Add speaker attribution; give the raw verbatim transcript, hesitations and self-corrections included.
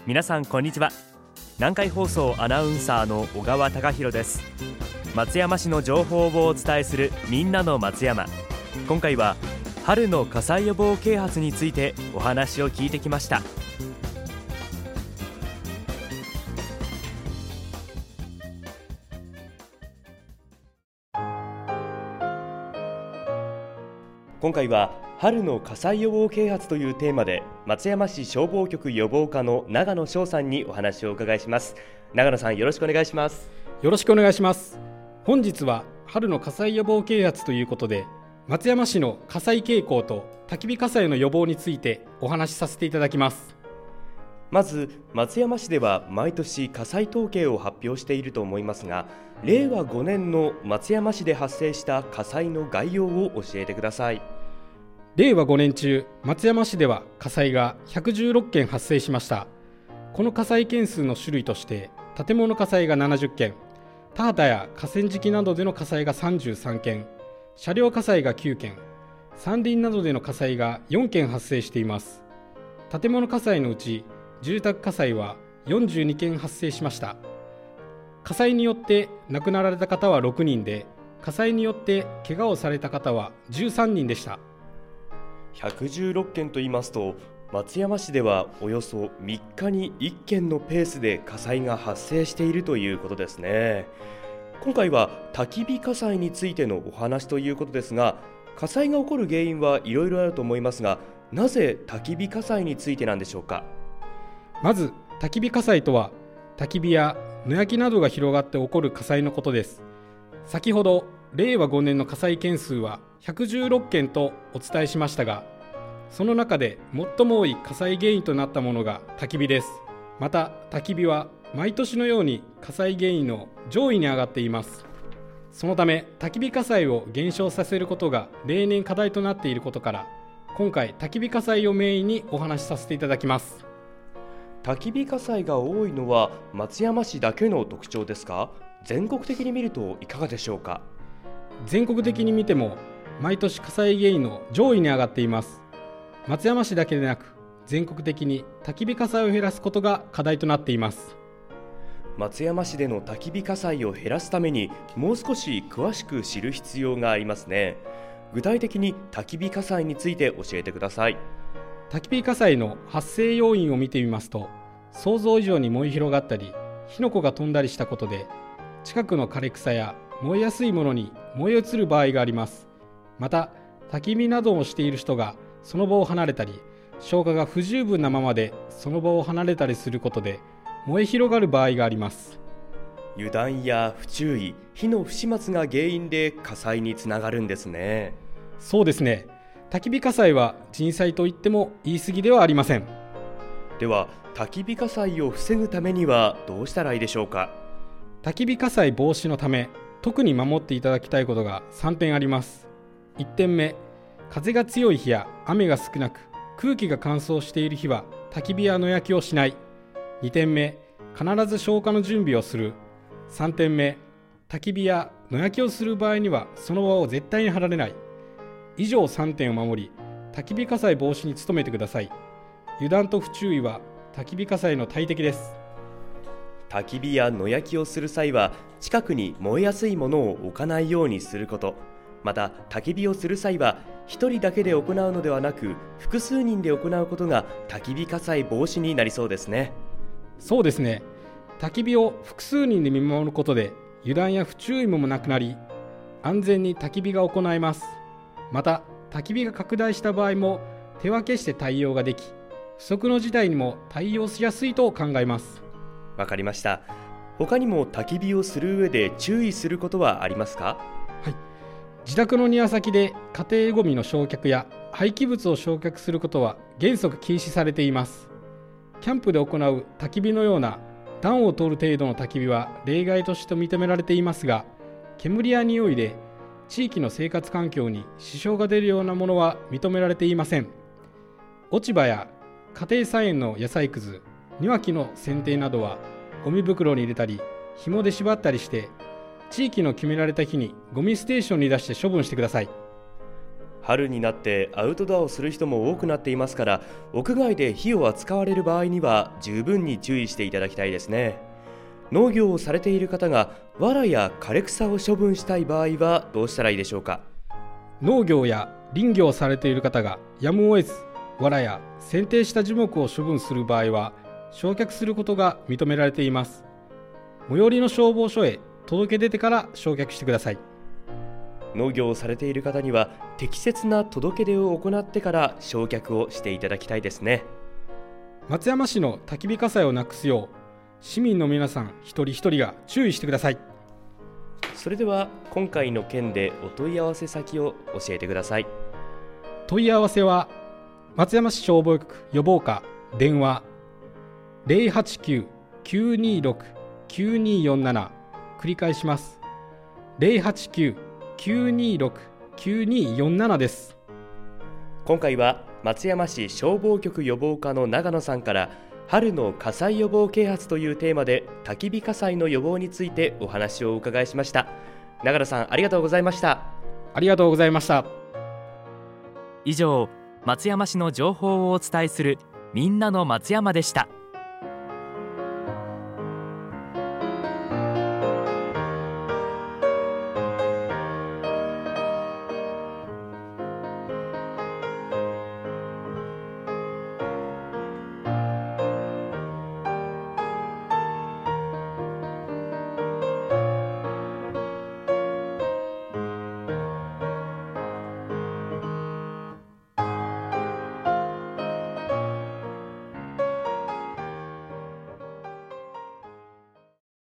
Speaker 1: 皆さんこんにちは。南海放送アナウンサーの小川貴博です。松山市の情報をお伝えするみんなの松山。今回は春の火災予防啓発についてお話を聞いてきました。今回は春の火災予防啓発というテーマで松山市消防局予防課の長野翔さんにお話をお伺いします。長野さん、よろしくお願いします。
Speaker 2: よろしくお願いします。本日は春の火災予防啓発ということで、松山市の火災傾向と焚き火火災の予防についてお話しさせていただきます。
Speaker 1: まず松山市では毎年火災統計を発表していると思いますが、れいわごねんの松山市で発生した火災の概要を教えてください。
Speaker 2: れいわごねん中、松山市では火災がひゃくじゅうろっけん発生しました。この火災件数の種類として、建物火災がななじゅっけん、田畑や河川敷などでの火災がさんじゅうさんけん、車両火災がきゅうけん、山林などでの火災がよんけん発生しています。建物火災のうち住宅火災はよんじゅうにけん発生しました。火災によって亡くなられた方はろくにんで、火災によって怪我をされた方はじゅうさんにんでした。
Speaker 1: ひゃくじゅうろっけんと言いますと、松山市ではおよそみっかにいっけんのペースで火災が発生しているということですね。今回は焚き火火災についてのお話ということですが、火災が起こる原因はいろいろあると思いますが、なぜ焚き火火災についてなんでしょうか。
Speaker 2: まず焚き火火災とは、焚き火や野焼きなどが広がって起こる火災のことです。先ほどれいわごねんの火災件数はひゃくじゅうろっけんとお伝えしましたが、その中で最も多い火災原因となったものが焚き火です。また焚き火は毎年のように火災原因の上位に上がっています。そのため焚き火火災を減少させることが例年課題となっていることから、今回焚き火火災をメインにお話しさせていただきます。
Speaker 1: 焚き火火災が多いのは松山市だけの特徴ですか。全国的に見るといかがでしょうか。
Speaker 2: 全国的に見ても毎年火災原因の上位に上がっています。松山市だけでなく全国的に焚き火火災を減らすことが課題となっています。
Speaker 1: 松山市での焚き火火災を減らすためにもう少し詳しく知る必要がありますね。具体的に焚き火火災について教えてください。
Speaker 2: 焚き火火災の発生要因を見てみますと、想像以上に燃え広がったり火の粉が飛んだりしたことで、近くの枯れ草や燃えやすいものに燃え移る場合があります。また焚き火などをしている人がその場を離れたり、消火が不十分なままでその場を離れたりすることで燃え広がる場合があります。
Speaker 1: 油断や不注意、火の不始末が原因で火災につながるんですね。
Speaker 2: そうですね。焚き火火災は人災といっても言い過ぎではありません。
Speaker 1: では焚き火火災を防ぐためにはどうしたらいいでしょうか。
Speaker 2: 焚き火火災防止のため特に守っていただきたいことがさんてんあります。いってんめ、風が強い日や雨が少なく空気が乾燥している日は焚き火や野焼きをしない。にてんめ、必ず消火の準備をする。さんてんめ、焚き火や野焼きをする場合にはその場を絶対に離れない。以上さんてんを守り、焚き火火災防止に努めてください。油断と不注意は焚き火火災の大敵です。
Speaker 1: 焚き火や野焼きをする際は近くに燃えやすいものを置かないようにすること、また焚き火をする際は一人だけで行うのではなく複数人で行うことが焚き火火災防止になりそうですね。
Speaker 2: そうですね。焚き火を複数人で見守ることで油断や不注意もなくなり、安全に焚き火が行えます。また焚き火が拡大した場合も手分けして対応ができ、不測の事態にも対応しやすいと考えます。
Speaker 1: わかりました。他にも焚き火をする上で注意することはありますか。
Speaker 2: はい、自宅の庭先で家庭ごみの焼却や廃棄物を焼却することは原則禁止されています。キャンプで行う焚き火のような暖を取る程度の焚き火は例外として認められていますが、煙や匂いで地域の生活環境に支障が出るようなものは認められていません。落ち葉や家庭菜園の野菜くず、庭木の剪定などはゴミ袋に入れたり紐で縛ったりして、地域の決められた日にゴミステーションに出して処分してください。
Speaker 1: 春になってアウトドアをする人も多くなっていますから、屋外で火を扱われる場合には十分に注意していただきたいですね。農業をされている方が藁や枯れ草を処分したい場合はどうしたらいいでしょうか。
Speaker 2: 農業や林業をされている方がやむを得ず藁や剪定した樹木を処分する場合は焼却することが認められています。最寄りの消防署へ届け出てから焼却してください。
Speaker 1: 農業をされている方には適切な届け出を行ってから焼却をしていただきたいですね。
Speaker 2: 松山市の焚き火火災をなくすよう市民の皆さん一人一人が注意してください。
Speaker 1: それでは今回の件でお問い合わせ先を教えてください。
Speaker 2: 問い合わせは松山市消防局予防課電話 ゼロはちきゅう きゅうにろく きゅうによんなな、 繰り返します。 ゼロはちきゅう きゅうにろく きゅうによんなな です。
Speaker 1: 今回は松山市消防局予防課の長野さんから春の火災予防啓発というテーマで焚き火火災の予防についてお話をお伺いしました。長野さん、ありがとうございました。
Speaker 2: ありがとうございました。
Speaker 3: 以上、松山市の情報をお伝えするみんなの松山でした。